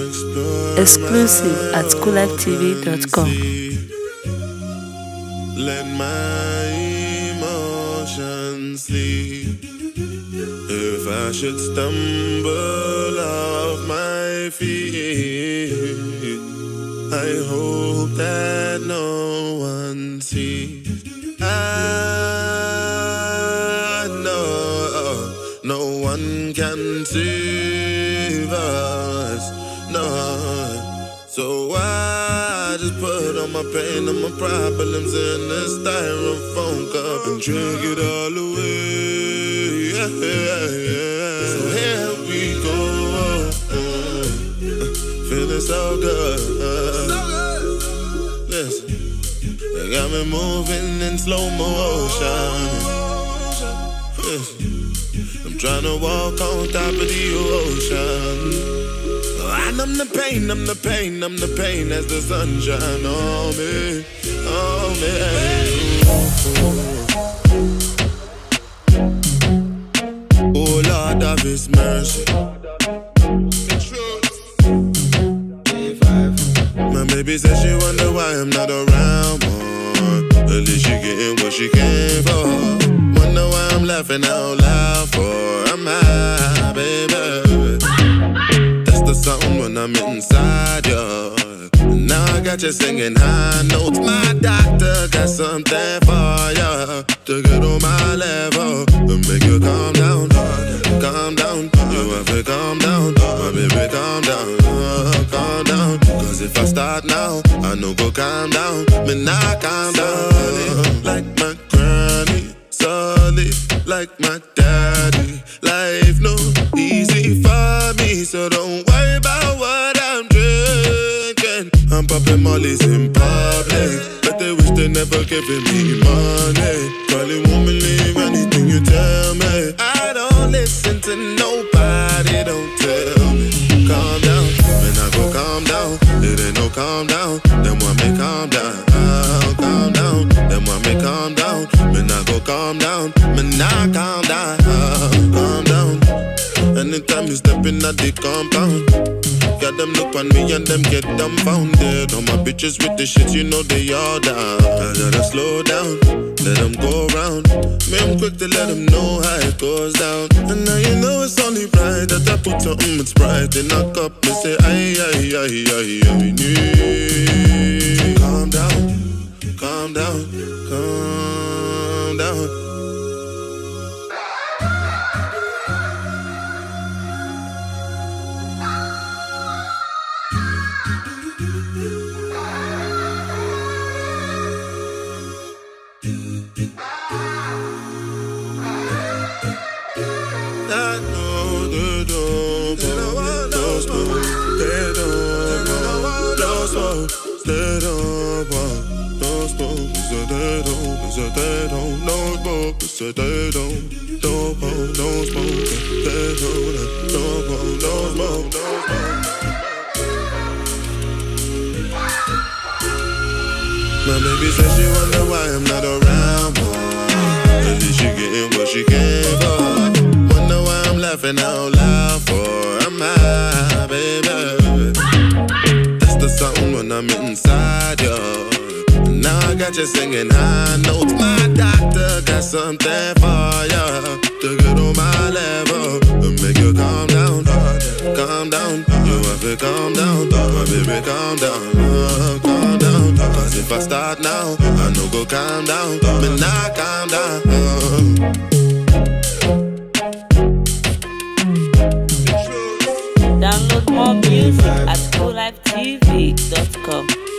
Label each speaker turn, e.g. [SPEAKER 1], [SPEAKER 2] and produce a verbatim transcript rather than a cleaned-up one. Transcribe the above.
[SPEAKER 1] Exclusive at cool life t v dot com.
[SPEAKER 2] Let my emotions sleep. If I should stumble off my feet, I hope that no one sees. I know no one can save us, no. So I just put all my pain and my problems in a styrofoam cup and drink it all away. Yeah, yeah, yeah. So here we go, uh, feeling so good. Uh, listen, they got me moving in slow motion. Listen, I'm trying to walk on top of the ocean. I numb the pain, numb the pain, numb the pain as the sunshine on me, on me. Oh Lord of His mercy. My baby says she wonder why I'm not around more. At least she getting what she came for. Wonder why I'm laughing out loud for. I'm high, baby. Something when I'm inside you. Now I got you singing high notes. My doctor got something for you to get on my level and make you calm down, calm down. You have to calm down, my baby, calm down, calm down. Cause if I start now, I know go calm down. Me not calm down. Like my granny, solid like my daddy. Life no easy for me, so don't worry about what I'm drinking. I'm popping mollies in public, but they wish they never giving me money. Probably won't believe anything you tell me. I don't listen to nobody, don't tell me. Calm down, when I go calm down. It ain't no calm down, then want me calm down. Oh, calm down, then want me calm down. When I go calm down, when I calm down, oh, calm down. Anytime you step in at the compound, got them look on me and them get dumbfounded. All my bitches with the shit, you know they all down. I gotta slow down, let them go round. Me, I'm quick to let them know how it goes down. And now you know it's only right that I put something with Sprite in a cup and say, aye, aye, aye, aye, aye, aye. Calm down, calm down, calm down. They don't want no smoke, so they don't, so they don't, no smoke, so they don't, don't want no smoke, they don't, don't want no smoke, no smoke. My baby says she wonder why I'm not around more. At least she getting what she came for. Wonder why I'm laughing out loud for. I'm high, baby. Something when I'm inside you. Now I got you singing high notes. My doctor got something for you to get on my level and make you calm down, calm down. You have to calm down, my baby, calm down, calm down. Cause if I start now, I know go calm down, but not calm down.
[SPEAKER 1] Download more music at cool life t v dot com.